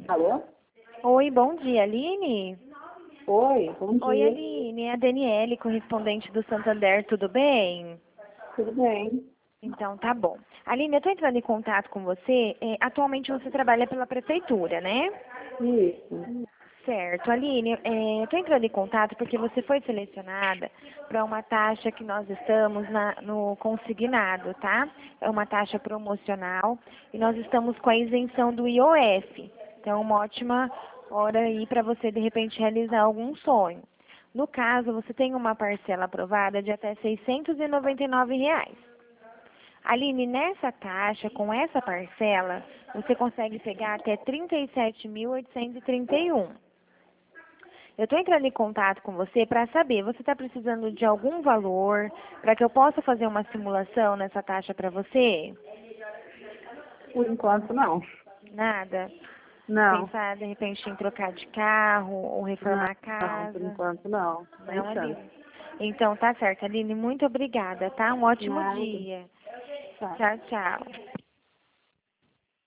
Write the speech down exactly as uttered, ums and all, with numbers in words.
Alô? Oi, bom dia, Aline? Oi, bom dia. Oi, Aline, é a Daniele, correspondente do Santander, tudo bem? Tudo bem? Então, tá bom. Aline, eu tô entrando em contato com você, é, atualmente você trabalha pela prefeitura, né? Isso. Certo, Aline, é, eu tô entrando em contato porque você foi selecionada para uma taxa que nós estamos na- no consignado, tá? É uma taxa promocional e nós estamos com a isenção do I O F. Então, uma ótima hora aí para você, de repente, realizar algum sonho. No caso, você tem uma parcela aprovada de até seiscentos e noventa e nove reais. Aline, nessa taxa, com essa parcela, você consegue pegar até trinta e sete mil oitocentos e trinta e um. Eu estou entrando em contato com você para saber, você está precisando de algum valor para que eu possa fazer uma simulação nessa taxa para você? Por enquanto, não. Nada? Não. Pensar, de repente, em trocar de carro ou Não, reformar a não, por casa? enquanto, não. Sem Não, chance. Aline? Então, tá certo, Aline. Muito obrigada, tá? Um ótimo Nada. dia. Tá. Tchau, tchau.